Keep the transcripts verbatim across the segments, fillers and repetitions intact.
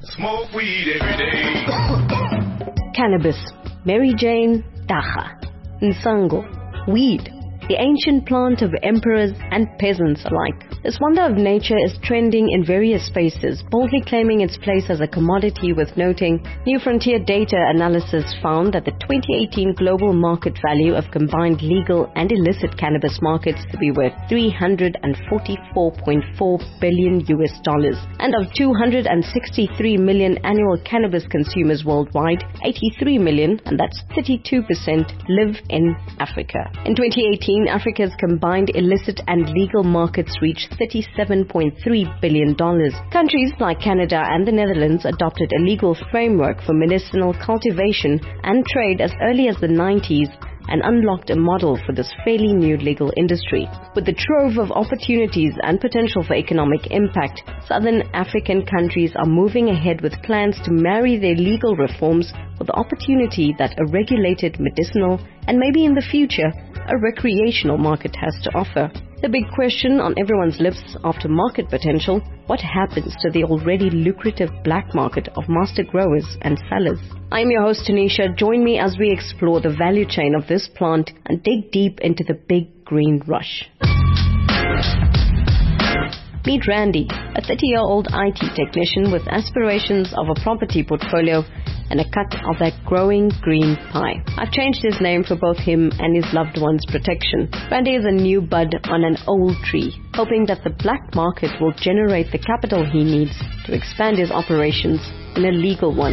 Smoke weed every day. Cannabis, Mary Jane, Dacha, Nsango, weed, the ancient plant of emperors and peasants alike. This wonder of nature is trending in various spaces, boldly claiming its place as a commodity, with noting New Frontier data analysis found that the twenty eighteen global market value of combined legal and illicit cannabis markets to be worth three hundred forty-four point four billion U S dollars, and of two hundred sixty-three million annual cannabis consumers worldwide, eighty-three million, and that's thirty-two percent, live in Africa. In twenty eighteen, Africa's combined illicit and legal markets reached thirty-seven point three billion dollars. Countries like Canada and the Netherlands adopted a legal framework for medicinal cultivation and trade as early as the nineties and unlocked a model for this fairly new legal industry. With the trove of opportunities and potential for economic impact, Southern African countries are moving ahead with plans to marry their legal reforms with the opportunity that a regulated medicinal and maybe in the future a recreational market has to offer. The big question on everyone's lips after market potential: what happens to the already lucrative black market of master growers and sellers? I'm your host Tanisha. Join me as we explore the value chain of this plant and dig deep into the big green rush. Meet Randy, a thirty-year-old I T technician with aspirations of a property portfolio and a cut of that growing green pie. I've changed his name for both him and his loved one's protection. Randy is a new bud on an old tree, hoping that the black market will generate the capital he needs to expand his operations in a legal one.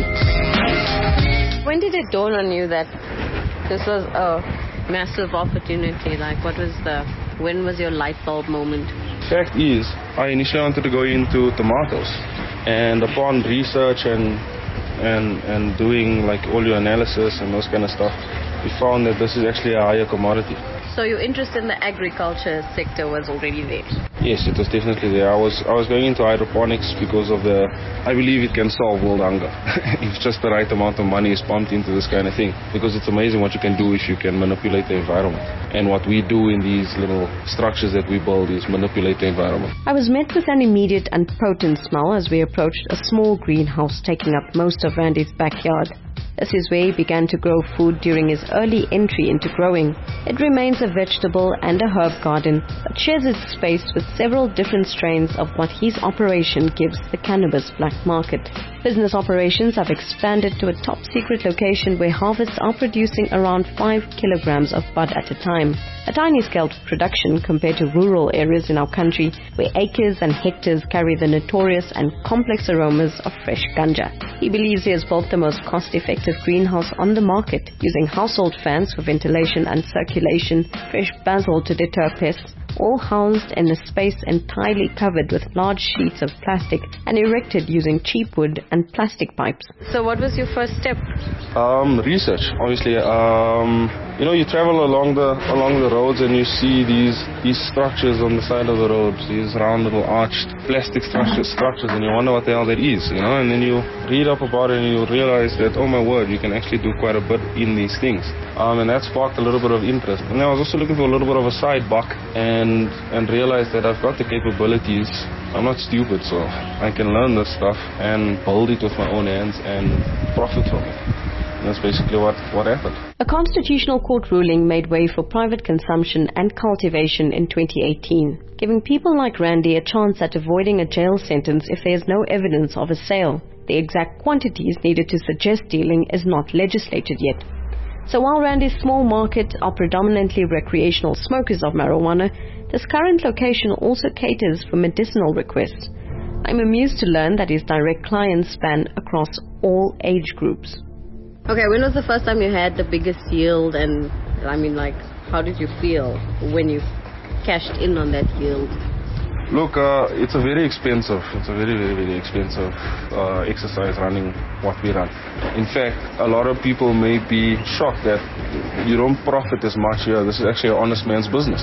When did it dawn on you that this was a massive opportunity? Like, what was the, when was your light bulb moment? Fact is, I initially wanted to go into tomatoes, and upon research and and and doing like all your analysis and those kind of stuff, we found that this is actually a higher commodity. So your interest in the agriculture sector was already there? Yes, it was definitely there. I was I was going into hydroponics because of the, I believe it can solve world hunger if just the right amount of money is pumped into this kind of thing, because it's amazing what you can do if you can manipulate the environment. And what we do in these little structures that we build is manipulate the environment. I was met with an immediate and potent smell as we approached a small greenhouse taking up most of Randy's backyard. This is where he began to grow food during his early entry into growing. It remains a vegetable and a herb garden, but shares its space with several different strains of what his operation gives the cannabis black market. Business operations have expanded to a top-secret location where harvests are producing around five kilograms of bud at a time. A tiny scale production compared to rural areas in our country where acres and hectares carry the notorious and complex aromas of fresh ganja. He believes he has built the most cost-effective greenhouse on the market, using household fans for ventilation and circulation, fresh basil to deter pests, all housed in a space entirely covered with large sheets of plastic and erected using cheap wood and plastic pipes. So what was your first step? Um, research, obviously. Um, you know, you travel along the along the roads and you see these these structures on the side of the roads, these round little arched plastic structures, structures, and you wonder what the hell that is, you know, and then you read up about it and you realize that, oh my word, you can actually do quite a bit in these things. Um, and that sparked a little bit of interest. And I was also looking for a little bit of a side buck and and realized that I've got the capabilities. I'm not stupid, so I can learn this stuff and build it with my own hands and profit from it. And that's basically what, what happened. A constitutional court ruling made way for private consumption and cultivation in twenty eighteen, giving people like Randy a chance at avoiding a jail sentence if there is no evidence of a sale. The exact quantities needed to suggest dealing is not legislated yet. So while Randy's small market are predominantly recreational smokers of marijuana, this current location also caters for medicinal requests. I'm amused to learn that his direct clients span across all age groups. Okay, when was the first time you had the biggest yield, and I mean, like, how did you feel when you cashed in on that yield? Look, uh, it's a very expensive, it's a very, very, very expensive uh, exercise running what we run. In fact, a lot of people may be shocked that you don't profit as much here. This is actually an honest man's business.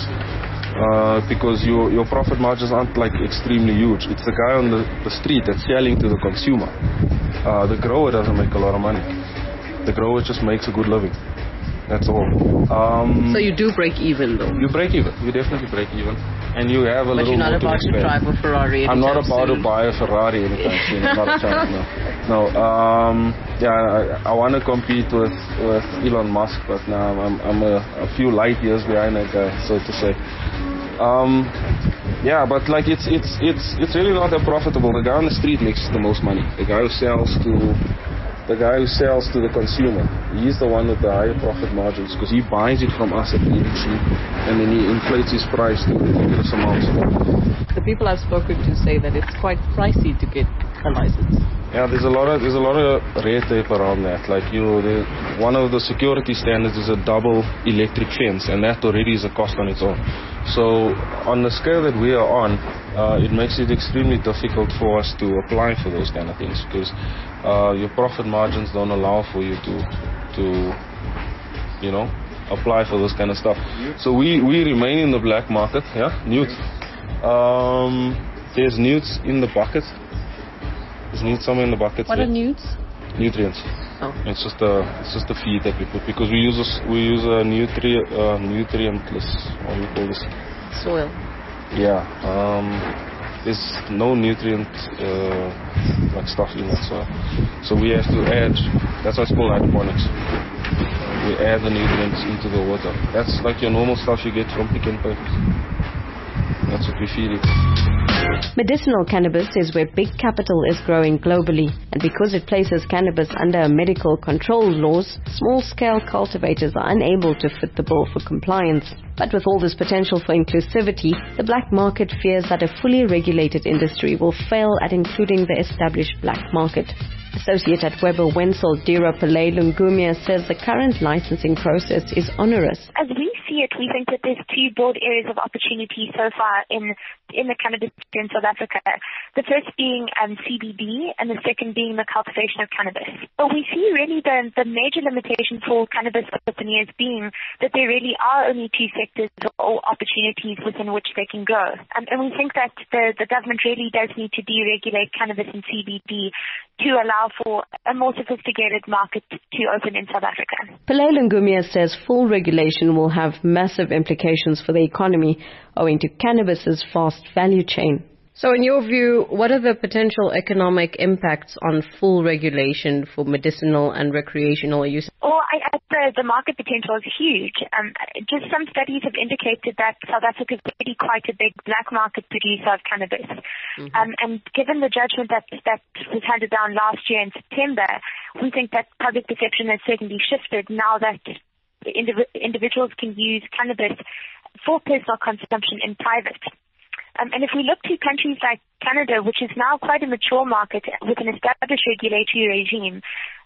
Uh, because your, your profit margins aren't like extremely huge. It's the guy on the, the street that's selling to the consumer. Uh, the grower doesn't make a lot of money. The grower just makes a good living. That's all. Um, so you do break even though? You break even. You definitely break even. and you have a but little you're not more about to, to drive a Ferrari. I'm not about soon. to buy a Ferrari anytime soon. Not a chance, no. No, um, yeah, I, I want to compete with, with Elon Musk, but now I'm, I'm a, a few light years behind that guy, so to say. Um, yeah, but like it's it's it's it's really not that profitable. The guy on the street makes the most money. The guy who sells to the guy who sells to the consumer, he's the one with the higher profit margins because he buys it from us at really cheap, and then he inflates his price to ridiculous amounts. The people I've spoken to say that it's quite pricey to get a license. Yeah, there's a lot of there's a lot of red tape around that. Like you, the, one of the security standards is a double electric fence, and that already is a cost on its own. So on the scale that we are on, uh, it makes it extremely difficult for us to apply for those kind of things because uh, your profit margins don't allow for you to to you know apply for those kind of stuff. So we we remain in the black market. Yeah, newt. Um, there's newts in the bucket. There's newts somewhere in the bucket. What are newts? Nutrients. Oh. It's just a it's just a feed that we put because we use a, we use a nutrient uh, nutrientless, what do you call this? Soil. Yeah. Um, there's no nutrient uh, like stuff in that soil, so we have to add. That's why it's called hydroponics. We add the nutrients into the water. That's like your normal stuff you get from Pick n Pay. That's what we feed it. Medicinal cannabis is where big capital is growing globally, and because it places cannabis under medical control laws, small-scale cultivators are unable to fit the bill for compliance. But with all this potential for inclusivity, the black market fears that a fully regulated industry will fail at including the established black market. Associate at Weber Wenzel, Dira Pillay Lungumia, says the current licensing process is onerous. As we see it, we think that there's two broad areas of opportunity so far in in the cannabis in South Africa. The first being um, C B D, and the second being the cultivation of cannabis. But we see really the, the major limitation for cannabis entrepreneurs being that there really are only two sectors or opportunities within which they can go. Um, and we think that the, the government really does need to deregulate cannabis and C B D to allow for a more sophisticated market to open in South Africa. Pillay Lungumia says full regulation will have massive implications for the economy owing to cannabis's fast value chain. So in your view, what are the potential economic impacts on full regulation for medicinal and recreational use? Well, I, I, the, the market potential is huge. Um, just some studies have indicated that South Africa is really quite a big black market producer of cannabis. Mm-hmm. Um, and given the judgment that, that was handed down last year in September, we think that public perception has certainly shifted now that indiv- individuals can use cannabis for personal consumption in private. Um, and if we look to countries like Canada, which is now quite a mature market with an established regulatory regime,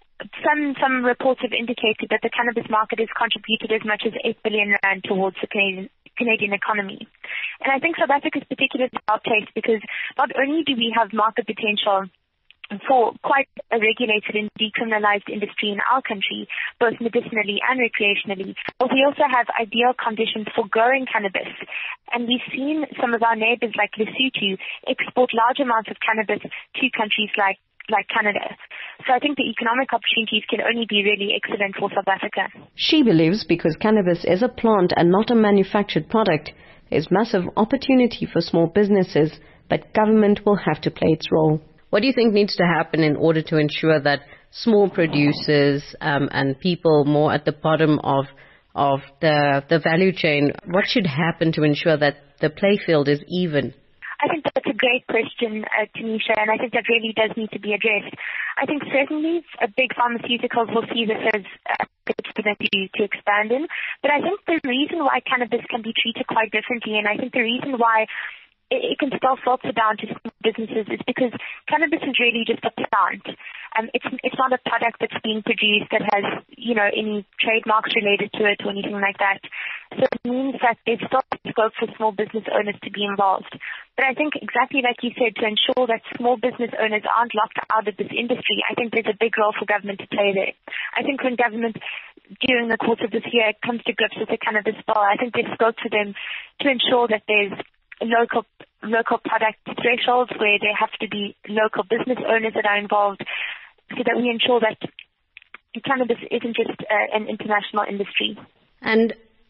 some some reports have indicated that the cannabis market has contributed as much as eight billion rand towards the Canadian, Canadian economy. And I think South Africa is particularly well placed because not only do we have market potential for quite a regulated and decriminalized industry in our country, both medicinally and recreationally, but we also have ideal conditions for growing cannabis. And we've seen some of our neighbors like Lesotho export large amounts of cannabis to countries like like Canada. So I think the economic opportunities can only be really excellent for South Africa. She believes because cannabis is a plant and not a manufactured product, there's massive opportunity for small businesses, but government will have to play its role. What do you think needs to happen in order to ensure that small producers um, and people more at the bottom of of the the value chain, what should happen to ensure that the playfield is even? I think that's a great question, uh, Tanisha, and I think that really does need to be addressed. I think certainly uh, big pharmaceuticals will see this as uh, for them to, to expand in, but I think the reason why cannabis can be treated quite differently, and I think the reason why it can still filter down to businesses is because cannabis is really just a plant. Um, it's it's not a product that's being produced that has, you know, any trademarks related to it or anything like that. So it means that there's still scope for small business owners to be involved. But I think exactly like you said, to ensure that small business owners aren't locked out of this industry, I think there's a big role for government to play there. I think when government, during the course of this year, comes to grips with the cannabis bill, I think there's scope for them to ensure that there's local local product thresholds where there have to be local business owners that are involved so that we ensure that cannabis isn't just uh, an international industry. And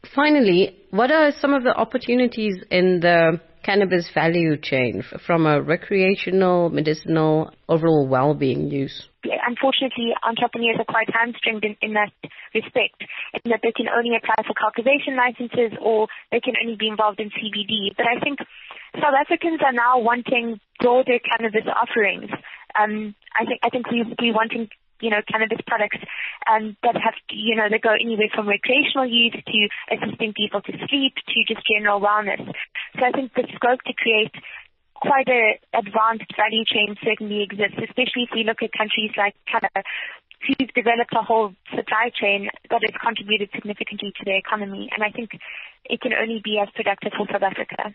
Finally, what are some of the opportunities in the cannabis value chain from a recreational, medicinal, overall well-being use? Unfortunately, entrepreneurs are quite hamstringed in, in that respect, in that they can only apply for cultivation licenses or they can only be involved in C B D. But I think South Africans are now wanting broader cannabis offerings. Um, I think I think we we wanting you know cannabis products um, that have you know that go anywhere from recreational use to assisting people to sleep to just general wellness. So I think the scope to create quite an advanced value chain certainly exists, especially if we look at countries like Canada, who've developed a whole supply chain that has contributed significantly to their economy. And I think it can only be as productive for South Africa.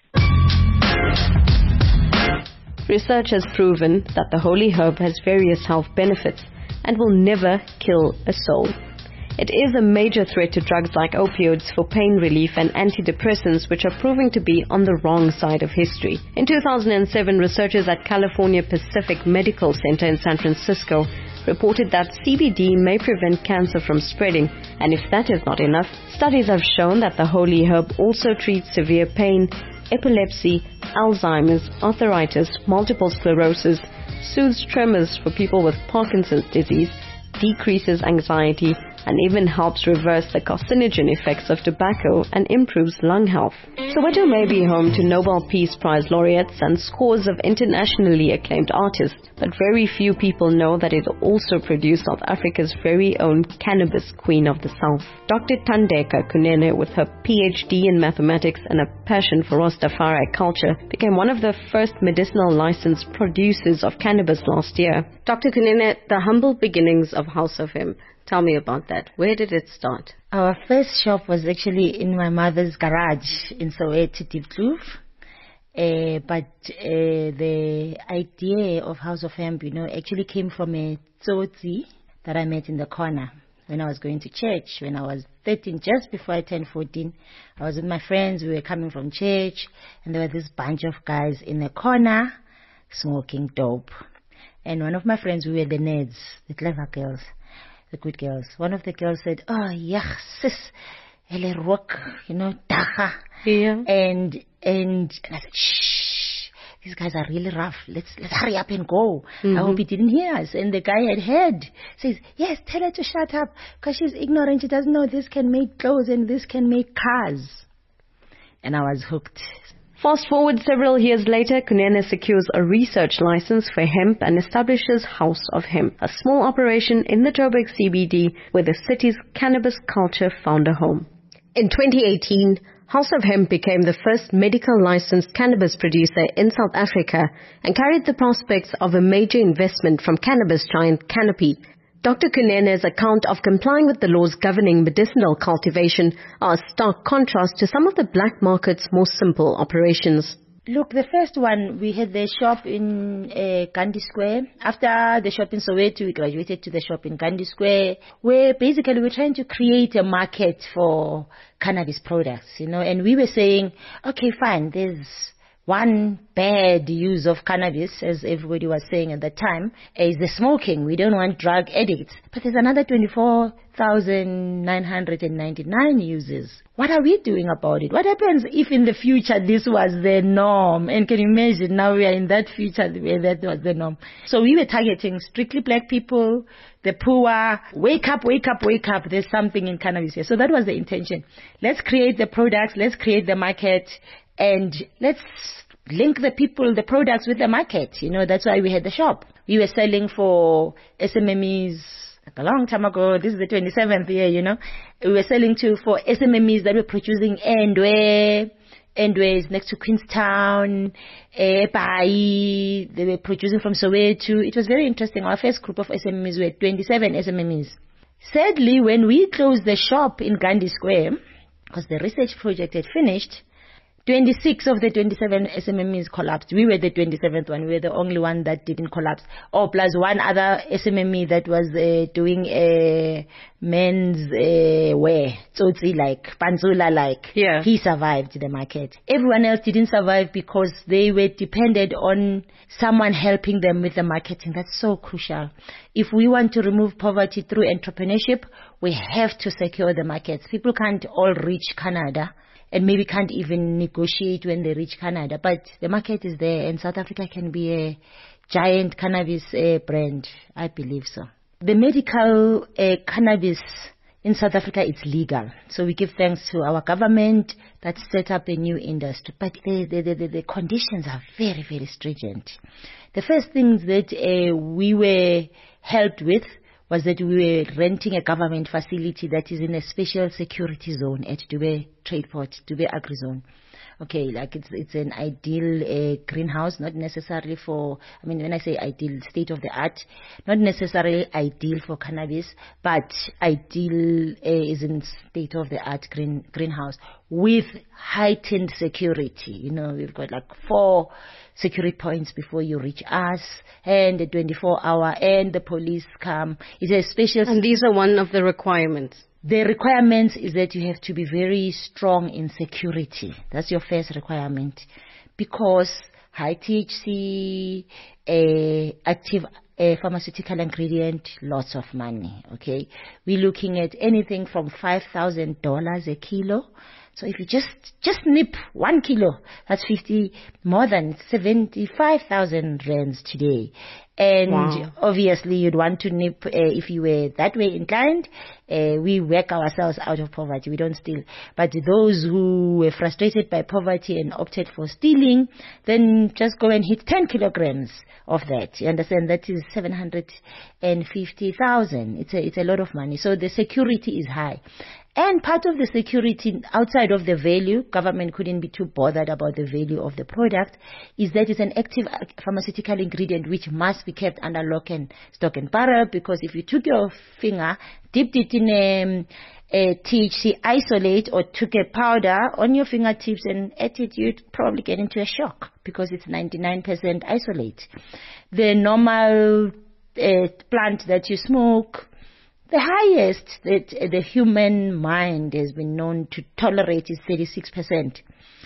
Research has proven that the holy herb has various health benefits and will never kill a soul. It is a major threat to drugs like opioids for pain relief and antidepressants, which are proving to be on the wrong side of history. In two thousand seven, researchers at California Pacific Medical Center in San Francisco reported that C B D may prevent cancer from spreading, and if that is not enough, studies have shown that the holy herb also treats severe pain, epilepsy, Alzheimer's, arthritis, multiple sclerosis, soothes tremors for people with Parkinson's disease, decreases anxiety, and even helps reverse the carcinogen effects of tobacco and improves lung health. Soweto may be home to Nobel Peace Prize laureates and scores of internationally acclaimed artists, but very few people know that it also produced South Africa's very own cannabis queen of the South. Doctor Thandeka Kunene, with her P H D in mathematics and a passion for Rastafari culture, became one of the first medicinal licensed producers of cannabis last year. Doctor Kunene, the humble beginnings of House of Hemp. Tell me about that. Where did it start? Our first shop was actually in my mother's garage in Soweto, Diepkloof. Uh, but uh, the idea of House of Hemp, you know, actually came from a tsotsi that I met in the corner when I was going to church. When I was thirteen, just before I turned fourteen, I was with my friends. We were coming from church, and there were this bunch of guys in the corner smoking dope. And one of my friends, we were the nerds, the clever girls. The good girls. One of the girls said, "Oh, yeah, sis, ele rook, you know, dacha." Yeah. And and and I said, "Shh, these guys are really rough. Let's let's hurry up and go." Mm-hmm. I hope he didn't hear us. And the guy had heard. Says, "Yes, tell her to shut up, because she's ignorant. She doesn't know this can make clothes and this can make cars." And I was hooked. Fast forward several years later, Kunene secures a research license for hemp and establishes House of Hemp, a small operation in the Joburg C B D where the city's cannabis culture found a home. In twenty eighteen, House of Hemp became the first medical licensed cannabis producer in South Africa and carried the prospects of a major investment from cannabis giant Canopy. Doctor Kunene's account of complying with the laws governing medicinal cultivation are a stark contrast to some of the black market's more simple operations. Look, the first one, we had the shop in uh, Gandhi Square. After the shop in Soweto, we graduated to the shop in Gandhi Square, where basically we're trying to create a market for cannabis products, you know, and we were saying, okay, fine, there's one bad use of cannabis, as everybody was saying at the time, is the smoking. We don't want drug addicts. But there's another twenty-four thousand nine hundred ninety-nine uses. What are we doing about it? What happens if in the future this was the norm? And can you imagine now we are in that future where that was the norm? So we were targeting strictly black people, the poor. Wake up, wake up, wake up. There's something in cannabis here. So that was the intention. Let's create the products. Let's create the market. And let's link the people, the products with the market. You know, that's why we had the shop. We were selling for S M M Es like a long time ago. This is the twenty-seventh year, you know. We were selling to for S M M Es that were producing Endway. Endway is next to Queenstown. Epai. They were producing from Soweto. It was very interesting. Our first group of S M M Es were twenty-seven S M M Es. Sadly, when we closed the shop in Gandhi Square, because the research project had finished, twenty-six of the twenty-seven S M M Es collapsed. We were the twenty-seventh one. We were the only one that didn't collapse. Oh, plus one other S M M E that was uh, doing uh, men's uh, wear. Tsotsi like, Panzula like. Yeah. He survived the market. Everyone else didn't survive because they were dependent on someone helping them with the marketing. That's so crucial. If we want to remove poverty through entrepreneurship, we have to secure the markets. People can't all reach Canada and maybe can't even negotiate when they reach Canada. But the market is there, and South Africa can be a giant cannabis uh, brand. I believe so. The medical uh, cannabis in South Africa, it's legal. So we give thanks to our government that set up a new industry. But the, the, the, the conditions are very, very stringent. The first things that uh, we were helped with was that we were renting a government facility that is in a special security zone at Dube Trade Port, Dube Agri Zone. Okay, like it's it's an ideal uh, greenhouse, not necessarily for, I mean, when I say ideal, state of the art, not necessarily ideal for cannabis, but ideal uh, is in state of the art green greenhouse with heightened security. You know, we've got like four security points before you reach us, and the twenty-four hour, and the police come. It's a special. And these are one of the requirements. The requirements is that you have to be very strong in security. That's your first requirement. Because high T H C, uh, active uh, pharmaceutical ingredient, lots of money, okay? We're looking at anything from five thousand dollars a kilo. So if you just, just nip one kilo, that's fifty, more than seventy-five thousand rands today. And wow. Obviously you'd want to nip, uh, if you were that way inclined, uh, we work ourselves out of poverty. We don't steal. But those who were frustrated by poverty and opted for stealing, then just go and hit ten kilograms of that. You understand? That is seven hundred fifty thousand. It's a, it's a lot of money. So the security is high. And part of the security outside of the value, government couldn't be too bothered about the value of the product, is that it's an active pharmaceutical ingredient which must be kept under lock and stock and barrel, because if you took your finger, dipped it in a, a T H C isolate or took a powder on your fingertips and ate it, you'd probably get into a shock because it's ninety-nine percent isolate. The normal uh, plant that you smoke, the highest that the human mind has been known to tolerate is thirty-six percent.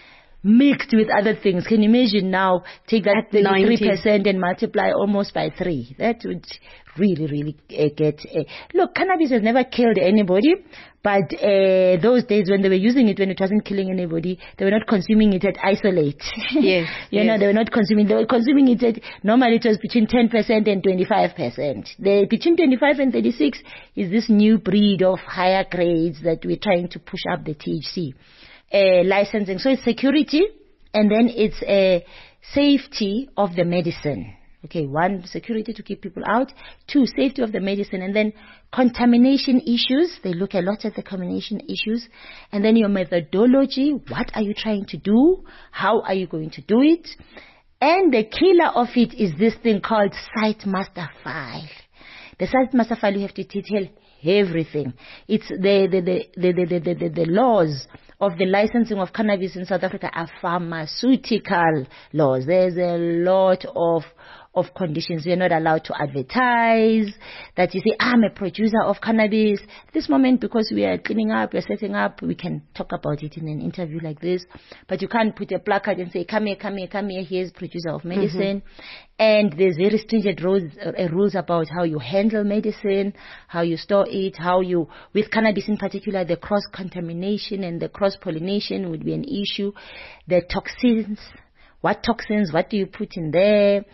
Mixed with other things. Can you imagine now, take that thirty-three percent and multiply almost by three. That would really, really uh, get... Uh, look, cannabis has never killed anybody, but uh, those days when they were using it, when it wasn't killing anybody, they were not consuming it at isolate. Yes. you yes. know, they were not consuming, they were consuming it at, normally it was between ten percent and twenty-five percent. The, between twenty-five and thirty-six is this new breed of higher grades that we're trying to push up the T H C. Uh, licensing. So it's security, and then it's a uh, safety of the medicine. Okay, one, security to keep people out. Two, safety of the medicine. And then contamination issues. They look a lot at the contamination issues. And then your methodology. What are you trying to do? How are you going to do it? And the killer of it is this thing called Site Master File. The Site Master File, you have to detail everything. It's the the the the the, the, the, the laws of the licensing of cannabis in South Africa are pharmaceutical laws. There's a lot of of conditions. You're not allowed to advertise that you say, I'm a producer of cannabis. At this moment, because we are cleaning up, we're setting up, we can talk about it in an interview like this. But you can't put a placard and say, come here, come here, come here, here's producer of medicine. Mm-hmm. And there's very stringent rules, uh, rules about how you handle medicine, how you store it, how you, with cannabis in particular, the cross-contamination and the cross-pollination would be an issue. The toxins, what toxins, what do you put in there?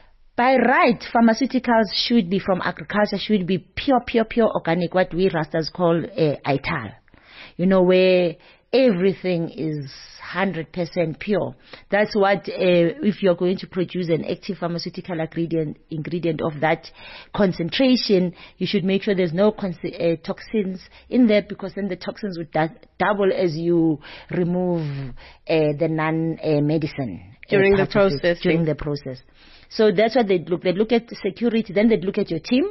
By right, pharmaceuticals should be from agriculture, should be pure, pure, pure organic, what we Rastas call uh, I T A L. You know, where everything is one hundred percent pure. That's what, uh, if you're going to produce an active pharmaceutical ingredient, ingredient of that concentration, you should make sure there's no con- uh, toxins in there, because then the toxins would da- double as you remove uh, the non-medicine. Uh, during the process. During the process. So that's what they look. They look at the security, then they look at your team.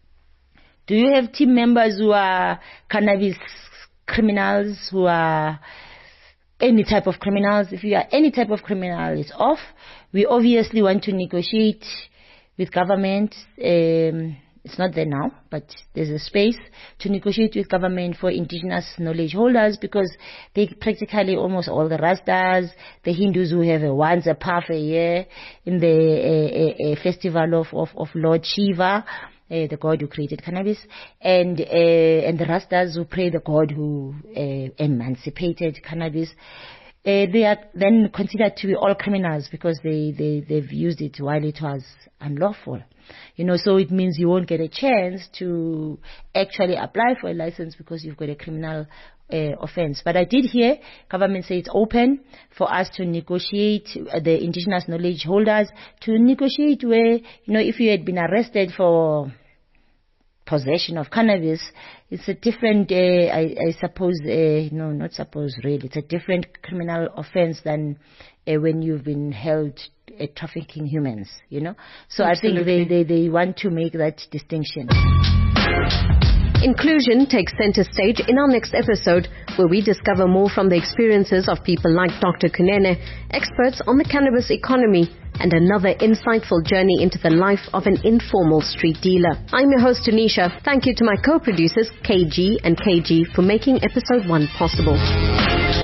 Do you have team members who are cannabis criminals, who are any type of criminals. If you are any type of criminal, it's off. We obviously want to negotiate with government. Um, it's not there now, but there's a space to negotiate with government for indigenous knowledge holders, because they practically almost all the Rastas, the Hindus who have a once a path a year in the uh, uh, uh, festival of, of, of Lord Shiva, Uh, the god who created cannabis, and uh, and the Rastas who pray the god who uh, emancipated cannabis. Uh, they are then considered to be all criminals because they, they, they've used it while it was unlawful. You know, so it means you won't get a chance to actually apply for a license because you've got a criminal Uh, offense. But I did hear government say it's open for us to negotiate, uh, the indigenous knowledge holders to negotiate where, you know, if you had been arrested for possession of cannabis, it's a different, uh, I, I suppose, uh, no, not suppose really, it's a different criminal offense than uh, when you've been held uh, trafficking humans, you know. So Absolutely. I think they, they, they want to make that distinction. Inclusion takes center stage in our next episode, where we discover more from the experiences of people like Doctor Kunene, experts on the cannabis economy, and another insightful journey into the life of an informal street dealer. I'm your host, Tanisha. Thank you to my co-producers, K G and K G, for making episode one possible.